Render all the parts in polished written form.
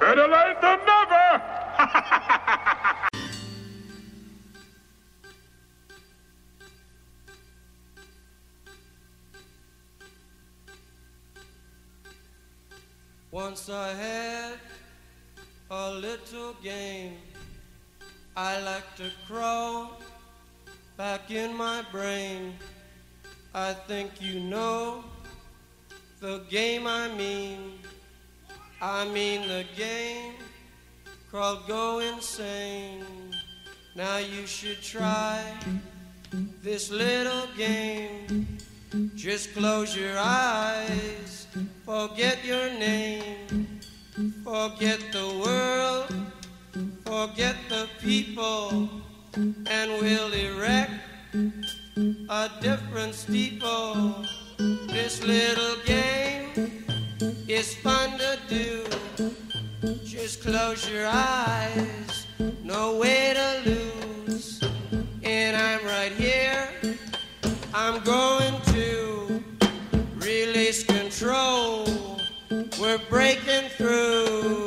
Better late than never! Once I had a little game. I like to crawl back in my brain. I think you know the game I mean. I mean the game called Go Insane. Now you should try this little game. Just close your eyes, forget your name, forget the world, forget the people, and we'll erect a different steeple. This little game is fun to do. Just close your eyes, no way to lose. And I'm right here, I'm going to release control. We're breaking through.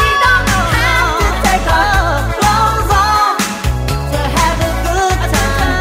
Time.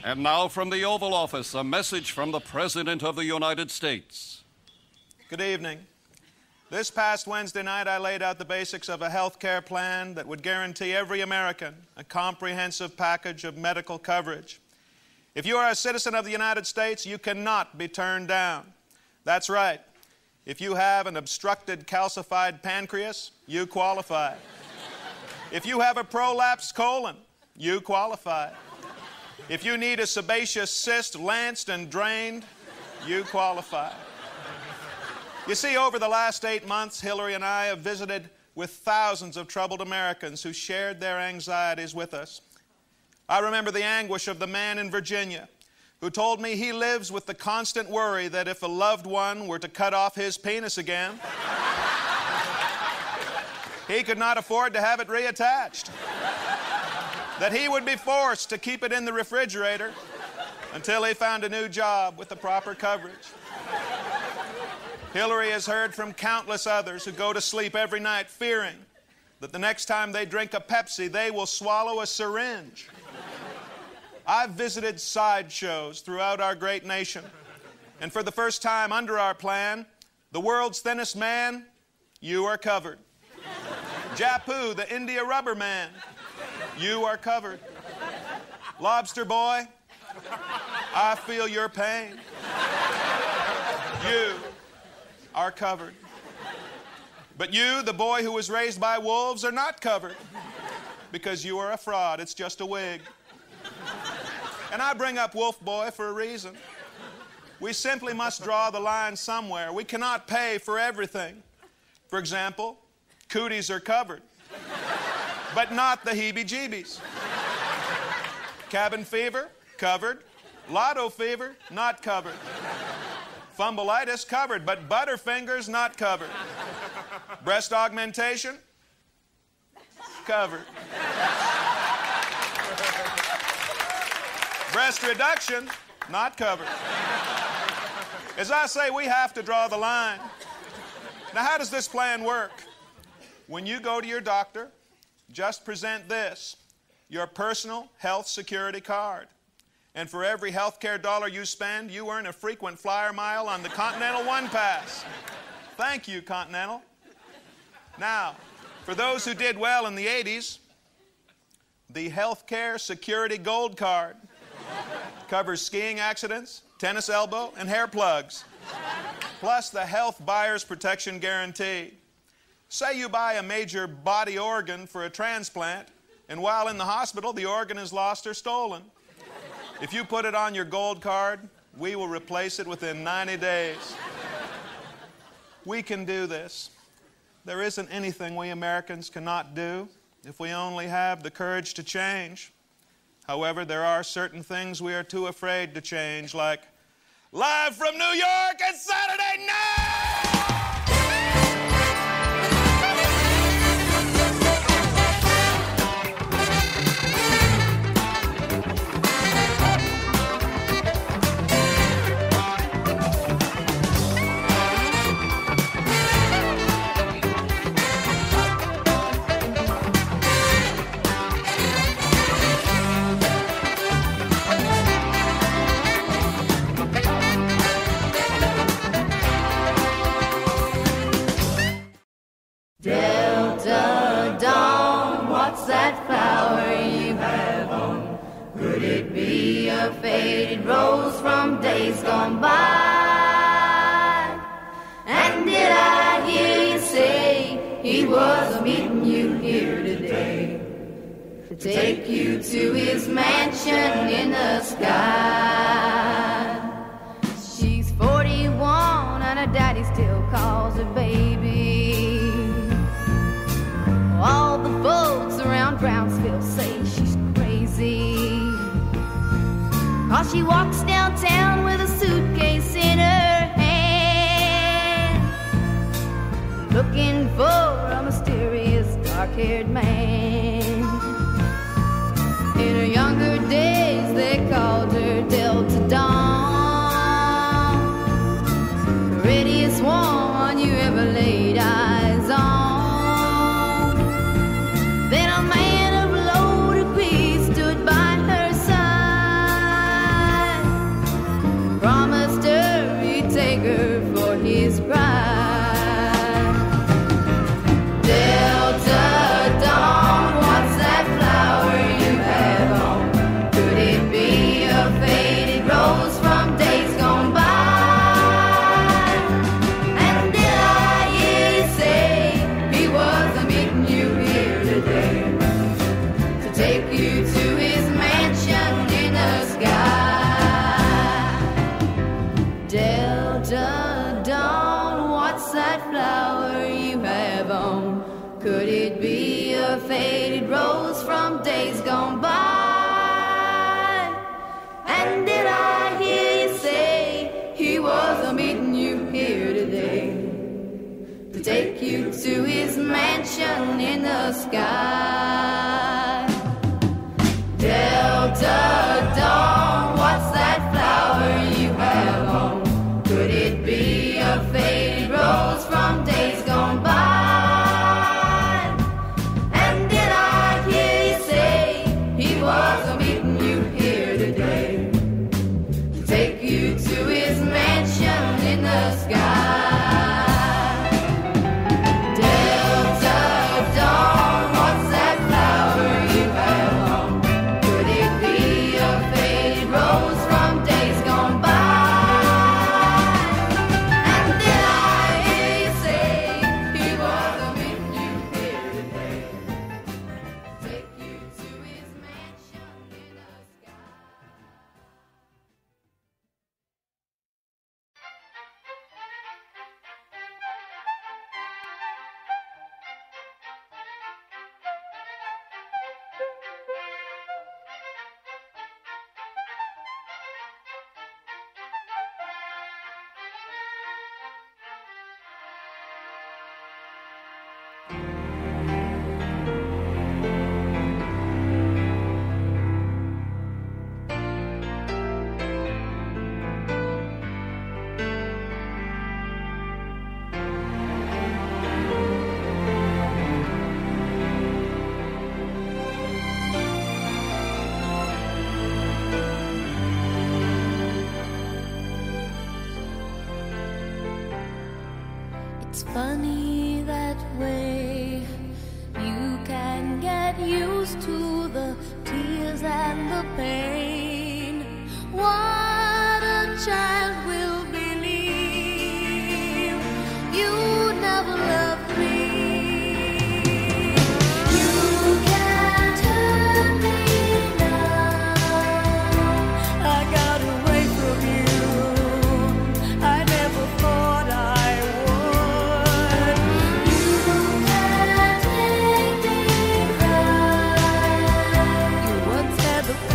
And now from the Oval Office, a message from the President of the United States. Good evening. This past Wednesday night, I laid out the basics of a health care plan that would guarantee every American a comprehensive package of medical coverage. If you are a citizen of the United States, you cannot be turned down. That's right. If you have an obstructed calcified pancreas, you qualify. If you have a prolapsed colon, you qualify. If you need a sebaceous cyst lanced and drained, you qualify. You see, over the last 8 months, Hillary and I have visited with thousands of troubled Americans who shared their anxieties with us. I remember the anguish of the man in Virginia who told me he lives with the constant worry that if a loved one were to cut off his penis again, he could not afford to have it reattached. That he would be forced to keep it in the refrigerator until he found a new job with the proper coverage. Hillary has heard from countless others who go to sleep every night fearing that the next time they drink a Pepsi, they will swallow a syringe. I've visited sideshows throughout our great nation, and for the first time under our plan, the world's thinnest man, you are covered. Japu, the India rubber man, you are covered. Lobster boy, I feel your pain. You are covered. But you, the boy who was raised by wolves, are not covered because you are a fraud. It's just a wig. And I bring up Wolf Boy for a reason. We simply must draw the line somewhere. We cannot pay for everything. For example, cooties are covered, but not the heebie-jeebies. Cabin fever, covered. Lotto fever, not covered. Fumbleitis, covered, but butterfingers, not covered. Breast augmentation, covered. Breast reduction, not covered. As I say, we have to draw the line. Now, how does this plan work? When you go to your doctor, just present this, your personal health security card. And for every health care dollar you spend, you earn a frequent flyer mile on the Continental One Pass. Thank you, Continental. Now, for those who did well in the 80s, the Health Care Security Gold Card covers skiing accidents, tennis elbow, and hair plugs, plus the Health Buyer's Protection Guarantee. Say you buy a major body organ for a transplant, and while in the hospital, the organ is lost or stolen. If you put it on your gold card, we will replace it within 90 days. We can do this. There isn't anything we Americans cannot do if we only have the courage to change. However, there are certain things we are too afraid to change, like Live from New York, it's Saturday night! Delta Dawn, what's that flower you have on? Could it be a faded rose from days gone by? And did I hear you say he was meeting you here today to take you to his mansion in the sky? She's 41 and her daddy still calls her baby. All the folks around Brownsville say she's crazy, 'cause she walks downtown with a suitcase in her hand, looking for a mysterious dark-haired man. In her younger days they called her Delta Dawn, the readiest one you ever laid eyes on. Then a man of low degree stood by her side. his pride. Delta Dawn, what's that flower you have on? Could it be a faded rose from days gone by? And did I hear you say he was meeting you here today to take you to his mansion in the sky? Delta Dawn, what's that flower you have on? Could it be a faded rose from days gone by? And did I hear you say he was meeting you here today to take you to his mansion in the sky? Delta Dawn, what's that flower you have on? Could it be a faded rose from days gone by? And did I hear you say he was meeting you here today to take you to his mansion in the sky? Delta Dawn, what's that flower you have on? Could it be a faded rose from days gone by? And did I hear you say he was meeting you here today? Take you to his mansion in the sky. It's funny that way. You can get used to the tears and the pain. What a child will believe you never loved me. You can't hurt me now. I got away from you. I never thought I would. You can't make me cry. You once had the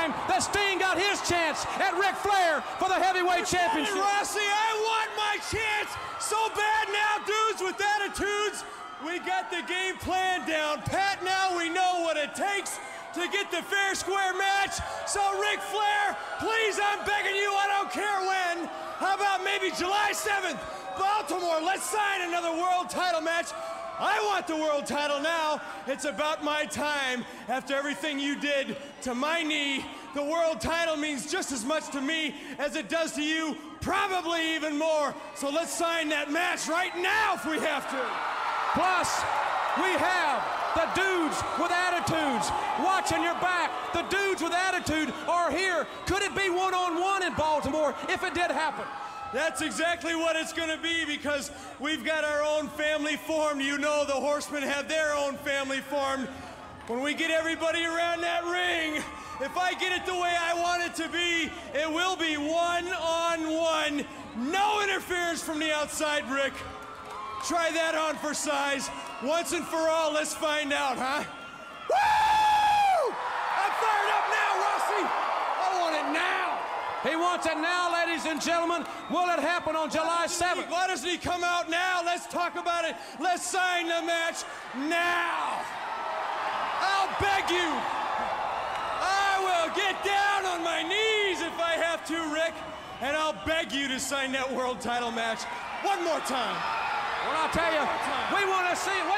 time that Sting got his chance at Ric Flair for the heavyweight championship. Rossi, I want my chance so bad now, dudes with attitudes. We got the game plan down pat now. We know what it takes to get the fair square match. So Ric Flair, please, I'm begging you, I don't care when. How about maybe July 7th, Baltimore? Let's sign another world title match. I want the world title now. It's about my time. After everything you did to my knee, the world title means just as much to me as it does to you, probably even more. So let's sign that match right now if we have to. Plus, we have the dudes with attitudes. Watching your back. The dudes with attitude are here. Could it be one-on-one in Baltimore if it did happen? That's exactly what it's going to be, because we've got our own family formed. You know the Horsemen have their own family formed. When we get everybody around that ring, if I get it the way I want it to be, it will be one-on-one. No interference from the outside, Rick. Try that on for size. Once and for all, let's find out, huh? Woo! I'm fired up now, Rossi. I want it now. He wants it now, ladies and gentlemen. Will it happen on July 7th? Why doesn't he come out now? Let's talk about it. Let's sign the match now. I'll beg you. I will get down on my knees if I have to, Rick. And I'll beg you to sign that world title match one more time. Well, I'll tell you, we want to see it.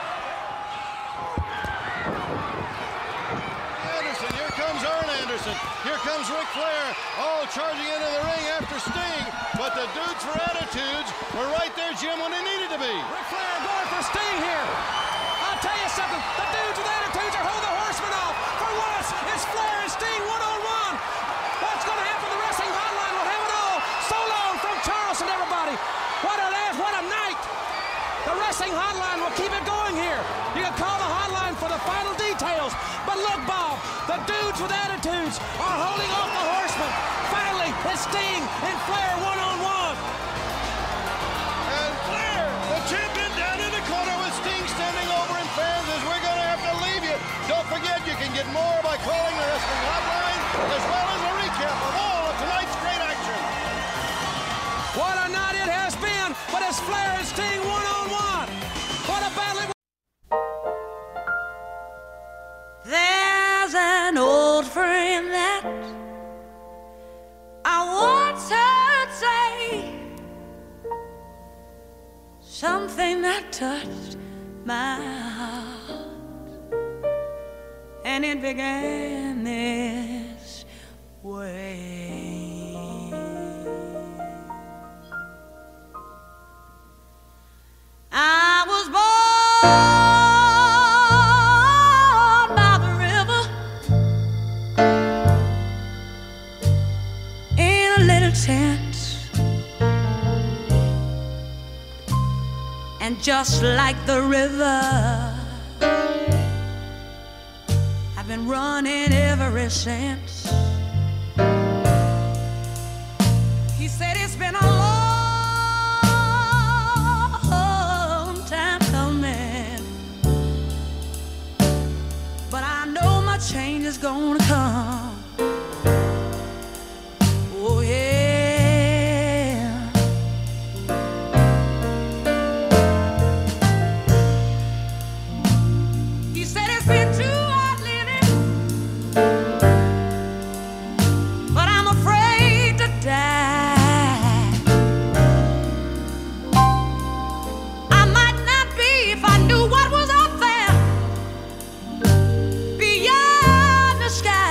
Anderson, here comes Arn Anderson. Here comes Ric Flair, all charging into the ring after Sting. But the dudes for attitudes were right there, Jim, when they needed to be. Ric Flair going for Sting here. I'll tell you something. The dudes with attitudes are holding the Horsemen off. For once, it's Flair and Sting one-on-one. What's going to happen? The wrestling hotline will have it all. So long from Charleston, everybody. What a night. The wrestling hotline will keep it going here. You can call the hotline for the final details. But look, Bob, the dudes with attitudes are holding off the Horsemen. Finally, it's Sting and Flair one-on-one. And Flair, the champion, down in the corner with Sting standing over him. Fans, as we're going to have to leave you. Don't forget, you can get more by calling the wrestling hotline, as well as a recap of all of tonight's great action. What a night it has been, but it's Flair and Sting one-on-one. What a battle it was. There's an old friend that I once heard say something that touched my heart, and it began this way. I was born by the river in a little tent, and just like the river, I've been running ever since. He said it's been a long time coming, but I know my change is gonna come. Oh yeah. He said it's been too hard living, but I'm afraid to die. I might not be if I knew what was up there beyond the sky.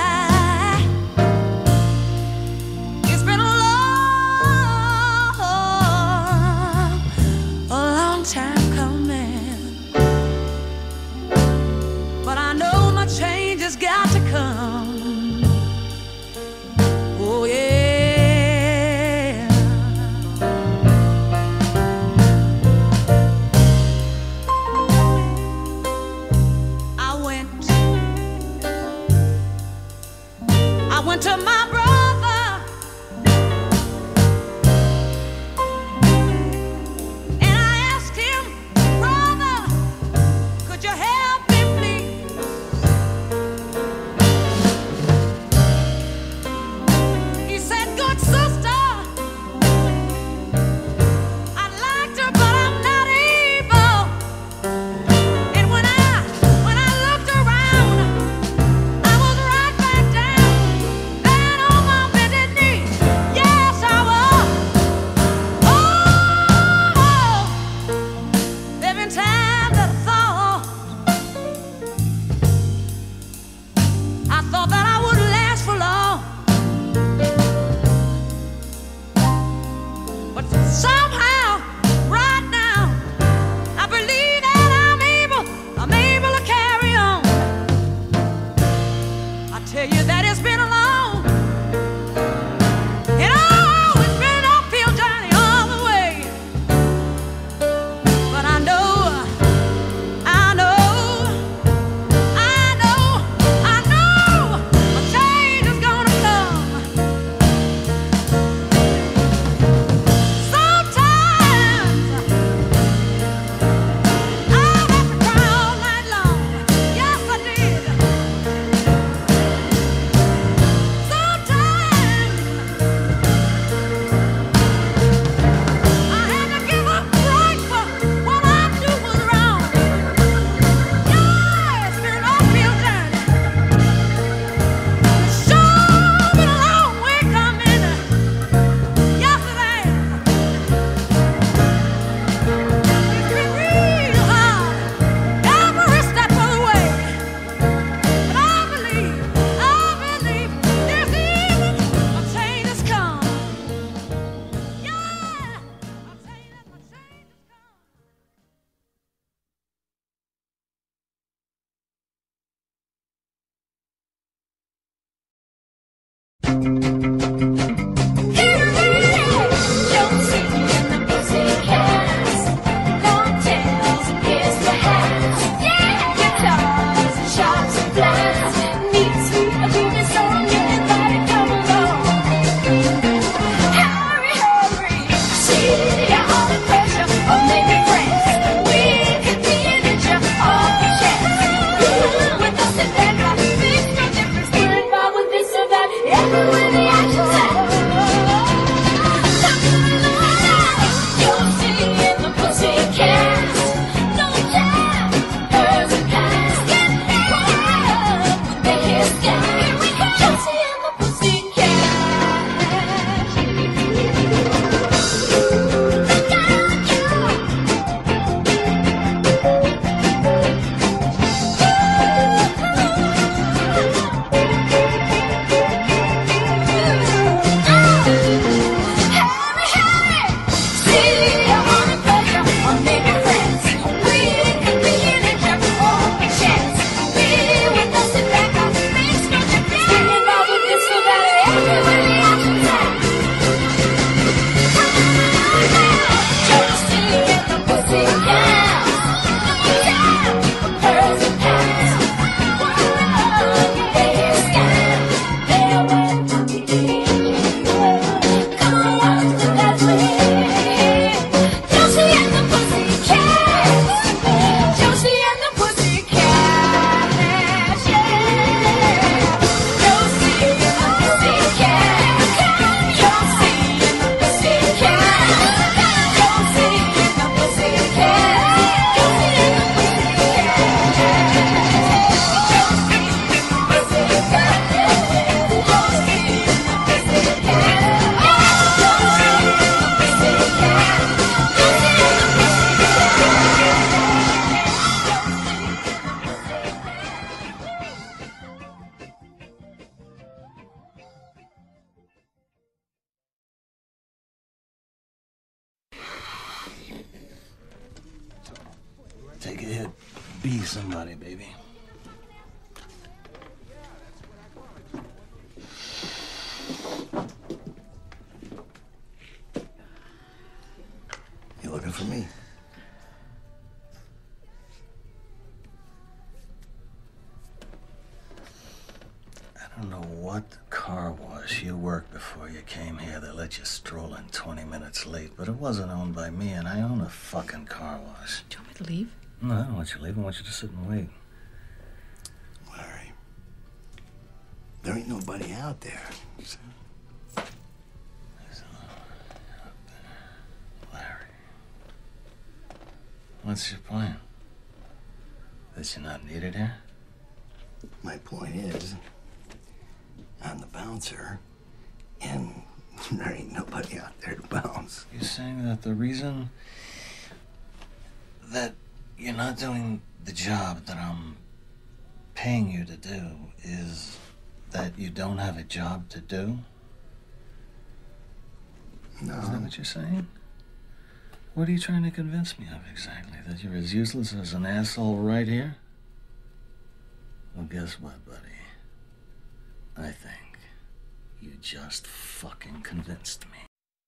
Somehow, right now, I believe that I'm able to carry on. I tell you that it's been a long and always been an uphill journey all the way. But I know a change is gonna come. Sometimes I have to cry all night long. Yes, I did. Sometimes I had to give up right for what I knew was wrong. Yeah, it's been an uphill journey. Sure been a long way coming. Yes, it has. It's been real hard every step of the way. But I believe this evening a change has come. Yeah, I'll tell you that my change has come. Everywhere the action's at. You'll see in the Pussycats. No doubt, hers and past. Get wild, they hear scat. Here we go. You'll see in the Pussycats. Take a hit. Be somebody, baby. You looking for me? I don't know what car wash you worked before you came here that let you stroll in 20 minutes late, but it wasn't owned by me, and I own a fucking car wash. Do you want me to leave? No, I don't want you to leave. I want you to sit and wait. Larry, there ain't nobody out there. Larry, what's your plan? That you're not needed here? My point is, I'm the bouncer, and there ain't nobody out there to bounce. You're saying that the reason that you're not doing the job that I'm paying you to do is that you don't have a job to do? No. Is that what you're saying? What are you trying to convince me of exactly? That you're as useless as an asshole right here? Well, guess what, buddy? I think you just fucking convinced me.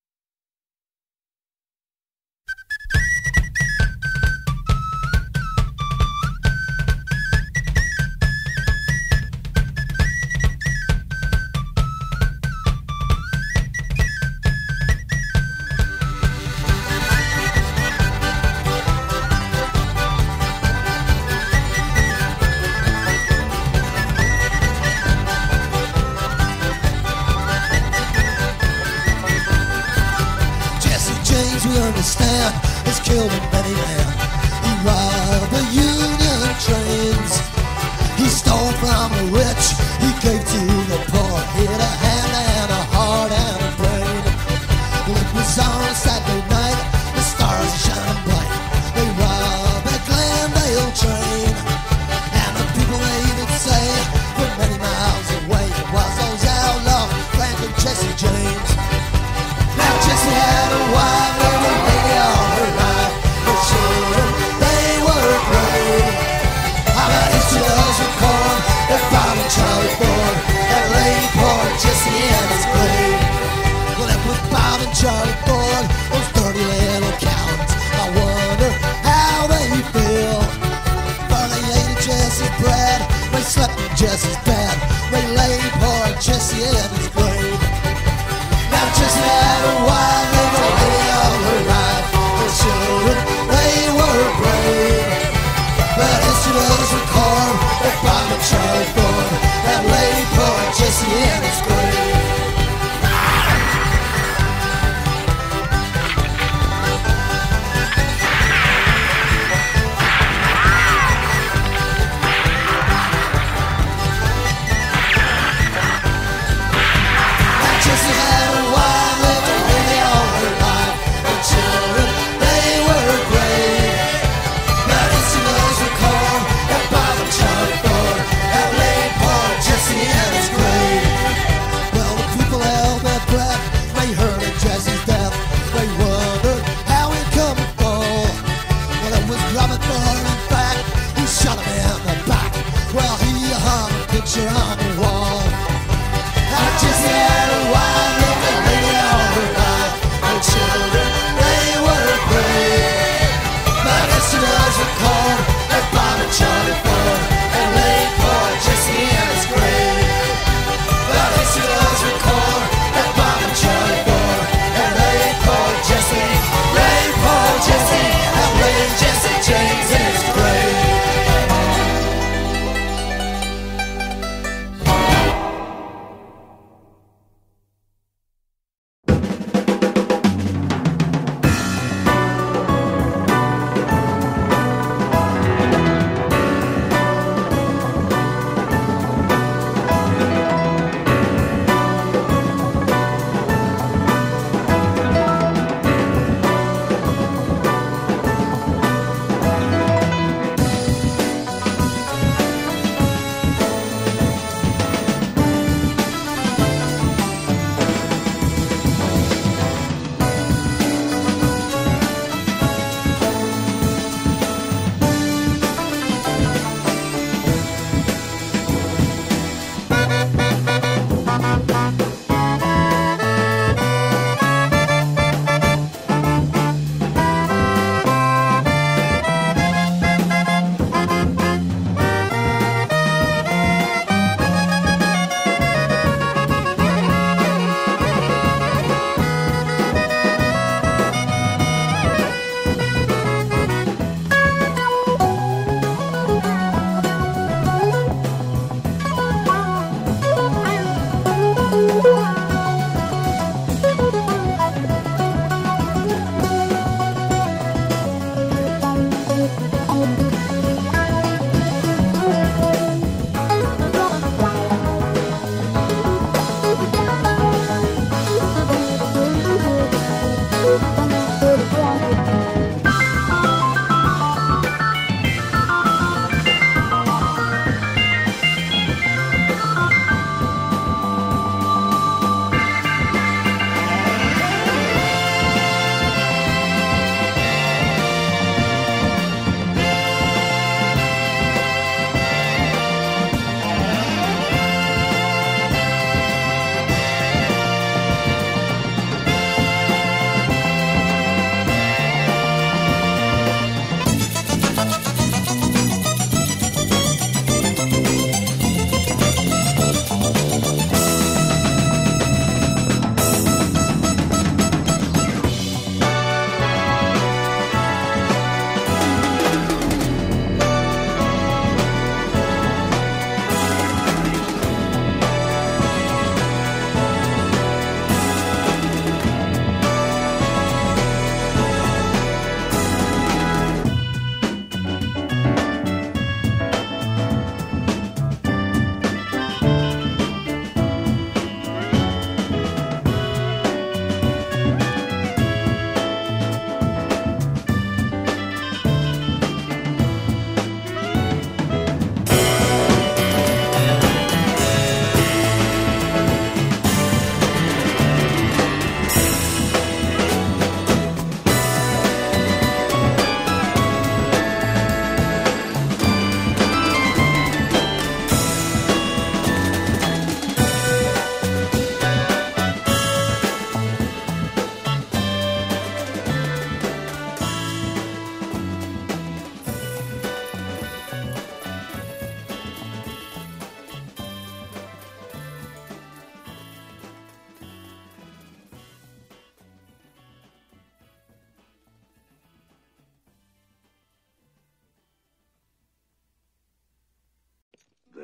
We understand has killed many men. He robbed the Union trains. He stole from the rich. He gave to the poor. He had a hand and a heart and a brain. Well, it was on a Saturday night. The stars are shining bright. They robbed a Glendale train. And the people they even say from many miles away it was those outlaws, Frank and Jesse James. Now Jesse had a wife. Charlie Ford, that lady poured Jesse in his grave. Well, it was Bob and Charlie Ford, those dirty little cowards. I wonder how they feel. For they ate Jesse's bread, they slept in Jesse's bed, they laid poor Jesse in his grave. Now Jesse had a wife, they were lady all her life. Her children, they were brave. But history does record that Bob and Charlie Ford, that lady poured Jesse in his grave.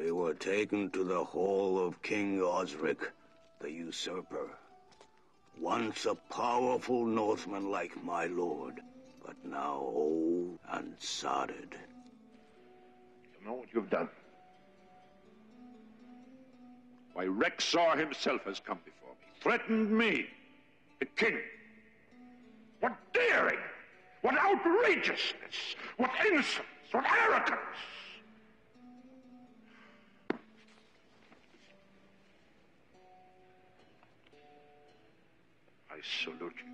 We were taken to the hall of King Osric, the usurper. Once a powerful Northman like my lord, but now old and sodded. You know what you've done? Why, Rexar himself has come before me, threatened me, the king. What daring! What outrageousness! What insolence! What arrogance! I salute you.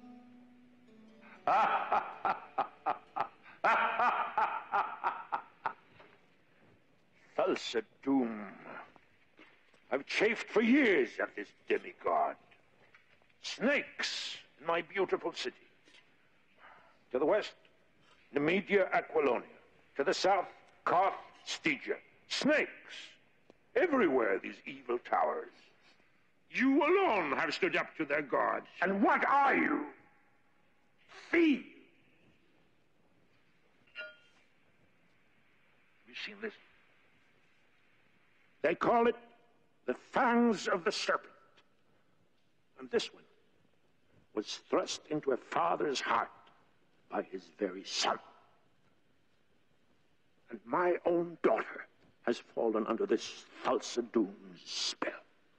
Thulsa Doom. I've chafed for years at this demigod. Snakes in my beautiful city. To the west, Nemedia Aquilonia. To the south, Koth Stygia. Snakes. Everywhere, these evil towers. You alone have stood up to their gods. And what are you? Thieves. Have you seen this? They call it the fangs of the serpent. And this one was thrust into a father's heart by his very son. And my own daughter has fallen under this Thulsa Doom's spell.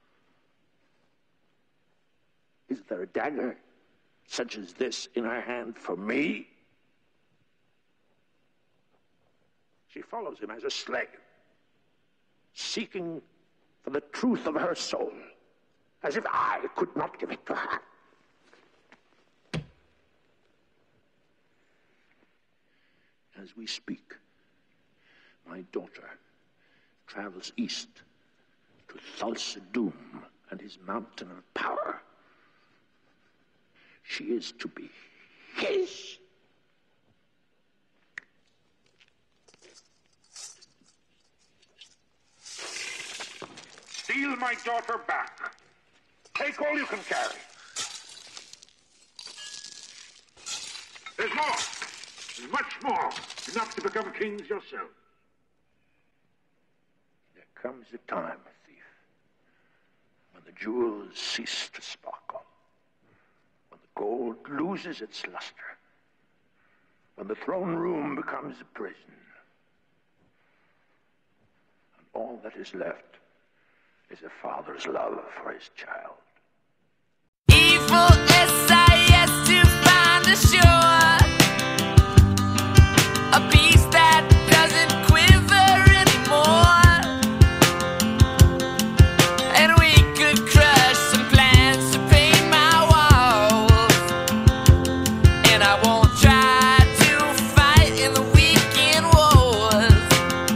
Is there a dagger such as this in her hand for me? She follows him as a slave, seeking for the truth of her soul, as if I could not give it to her. As we speak, my daughter travels east to Thulsa Doom and his mountain of power. She is to be his. Steal my daughter back. Take all you can carry. There's more. There's much more. Enough to become kings yourself. There comes a time, thief, when the jewels cease to sparkle, when the gold loses its luster, when the throne room becomes a prison, and all that is left is a father's love for his child. Evil SIS to find a shore, a beast that doesn't quiver anymore, and we could crush some plans to paint my walls, and I won't try to fight in the weekend wars.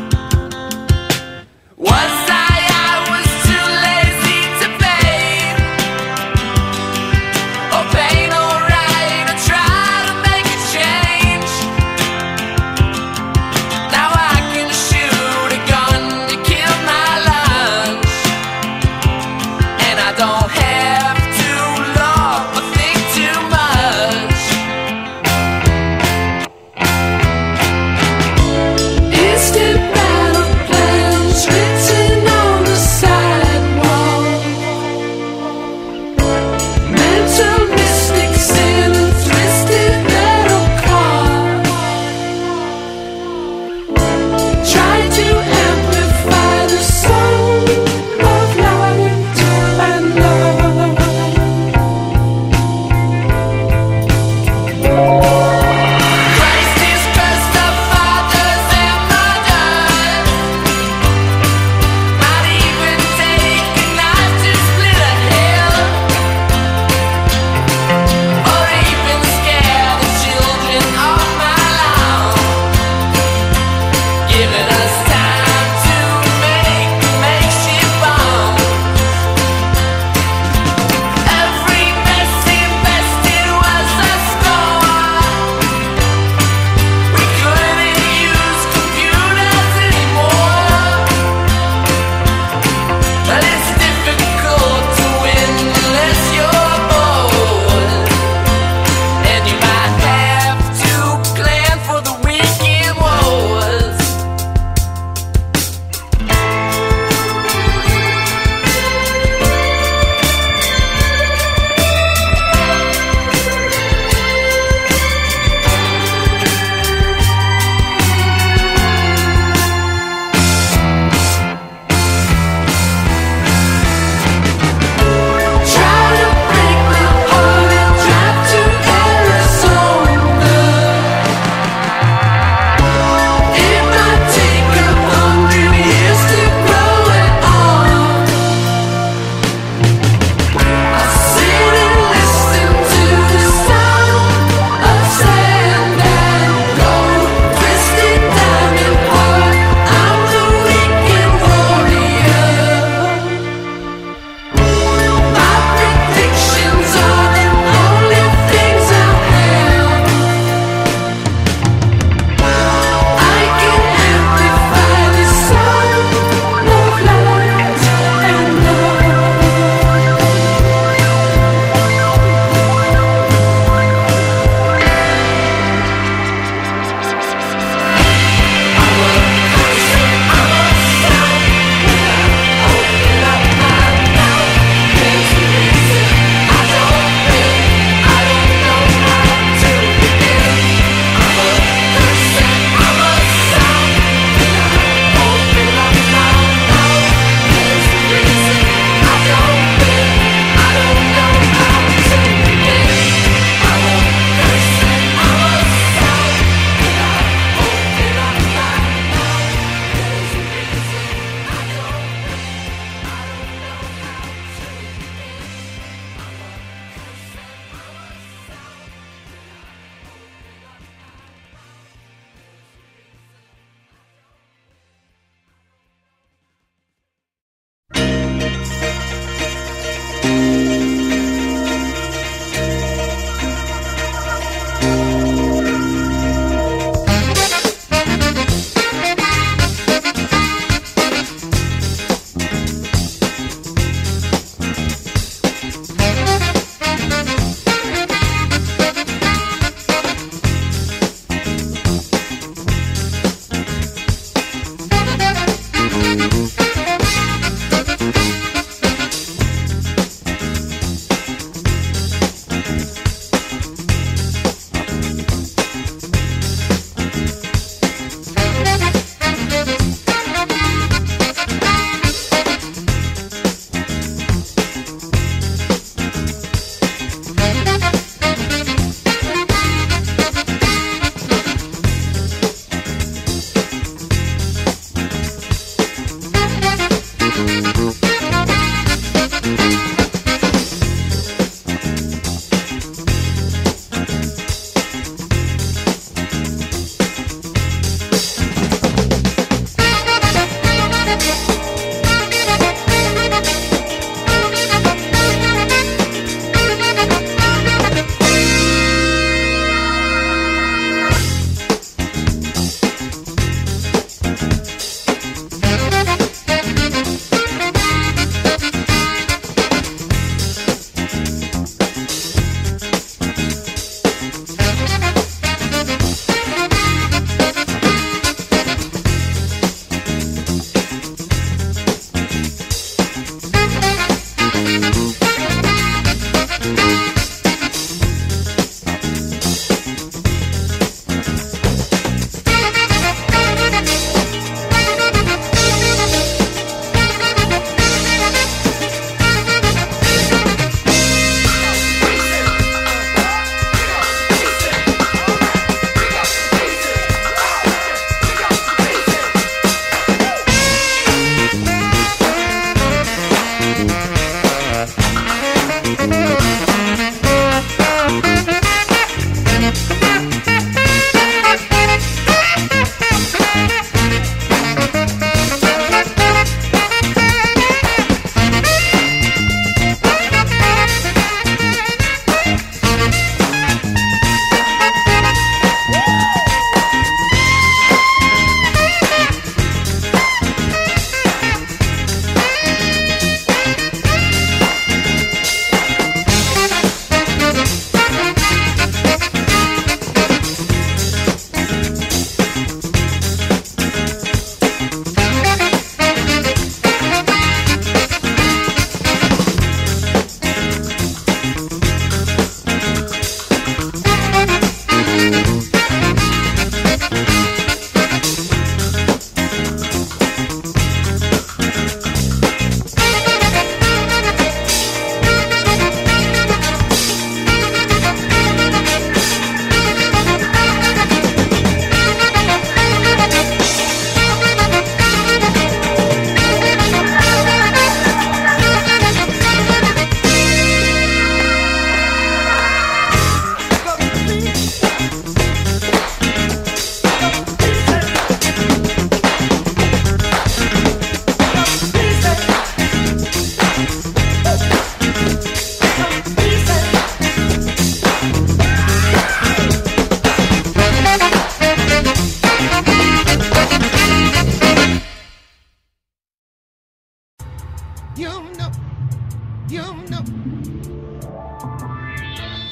Was I was too lazy to pay.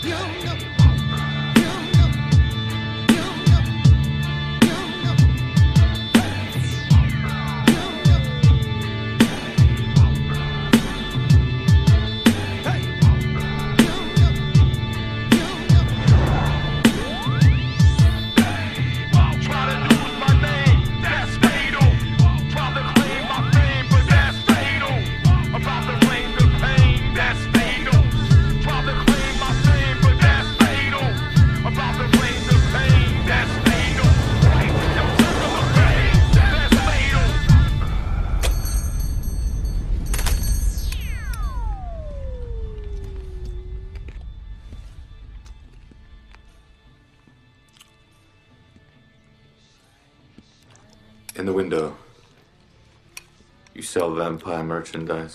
In the window, you sell vampire merchandise.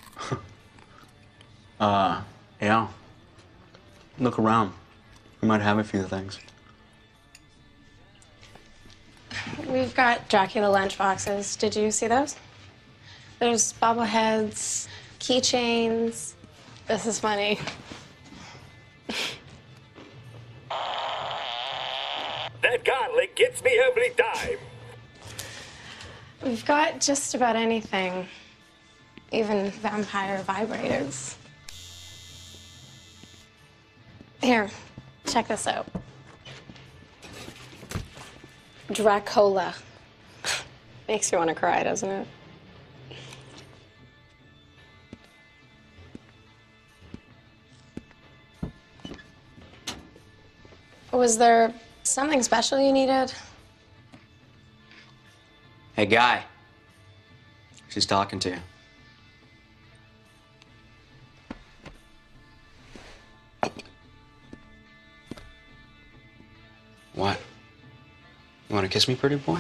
Yeah. Look around. We might have a few things. We've got Dracula lunchboxes. Did you see those? There's bobbleheads, keychains. This is funny. That gauntlet gets me every time. We've got just about anything, even vampire vibrators. Here, check this out. Dracola. Makes you want to cry, doesn't it? Was there something special you needed? Hey, Guy. She's talking to you. What? You want to kiss me, pretty boy?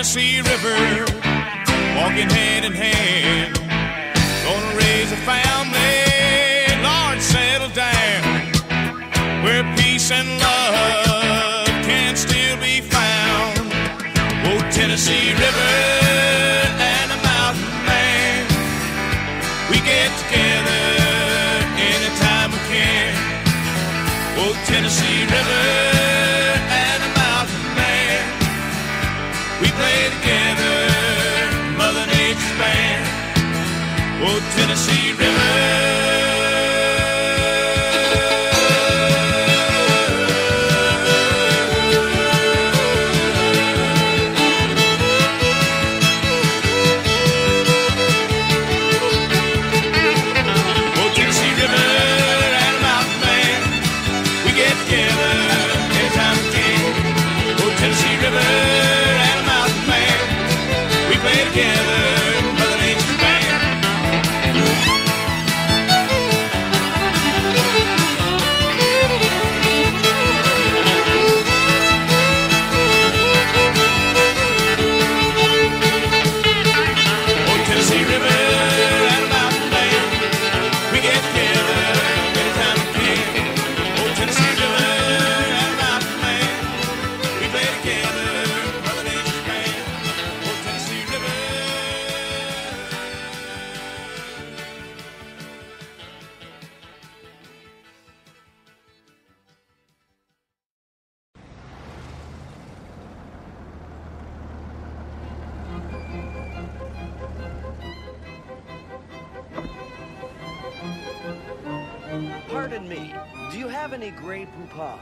Tennessee River, walking hand in hand. Gonna raise a family, Lord, settle down, where peace and love can still be found. Oh, Tennessee River and a mountain man, we get together anytime we can. Oh, Tennessee River and a mountain man, we play together, Mother Nature's band. Oh, Tennessee River. Pardon me, do you have any Grey Poupon?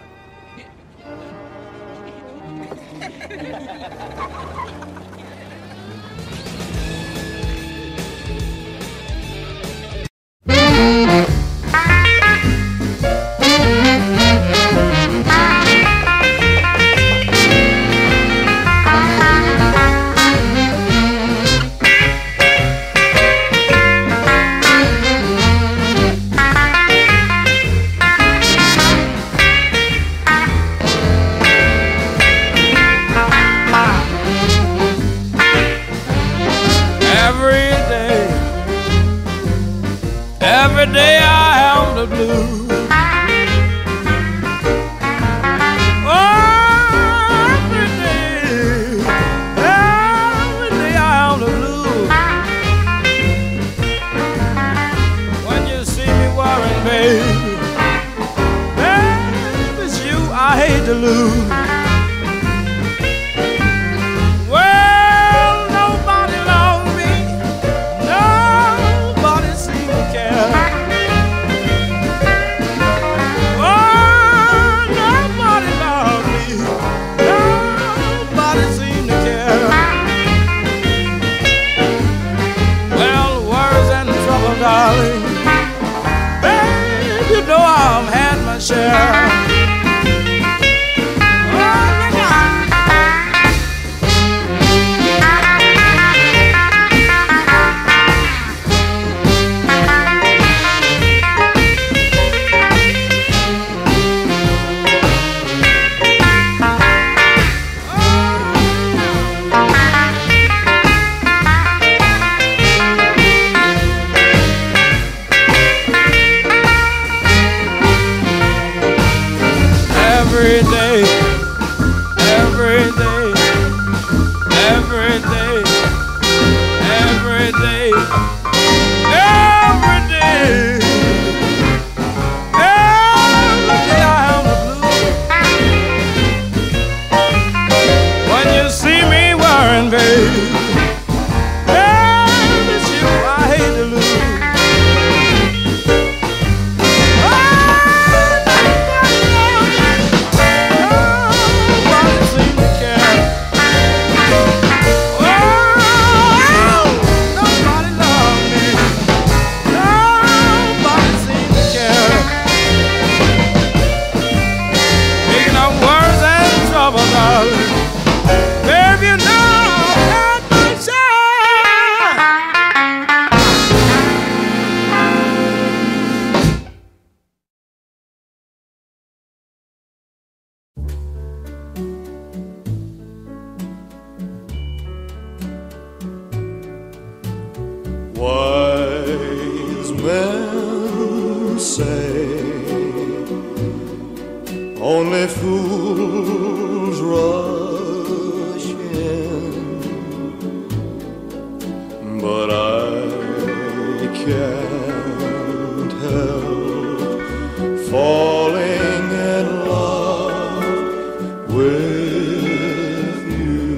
Only fools rush in, but I can't help falling in love with you.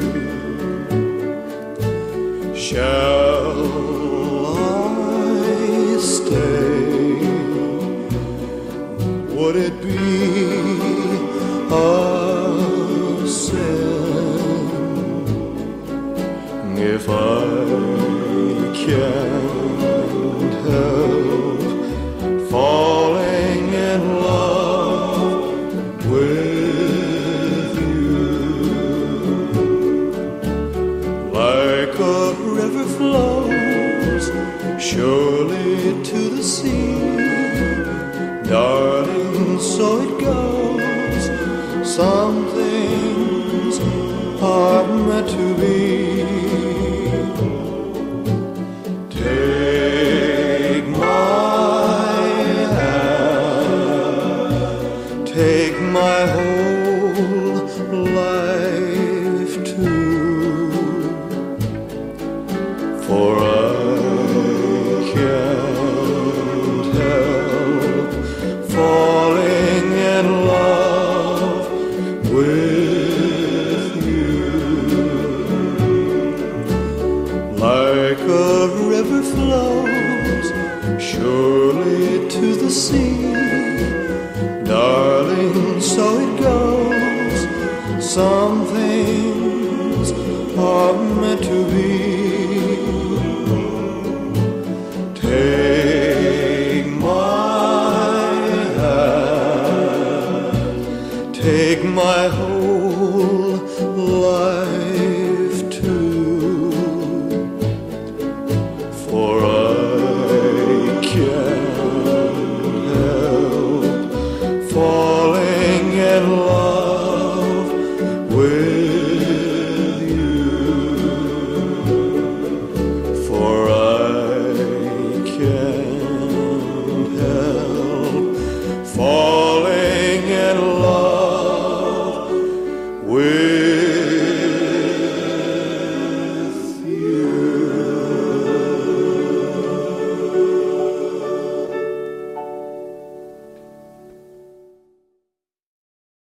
Shall I stay? Would it be a sin if I can't help falling in love with you? Like a river flows surely to the sea, darling, so it goes. Some things are meant to be. Take my hand, take my whole life too, for I can't help falling in love with you. Like a river flows surely to the sea, darling, so it goes. Some things are meant to be. Take my hand, take my whole life too, for I can't help falling in love with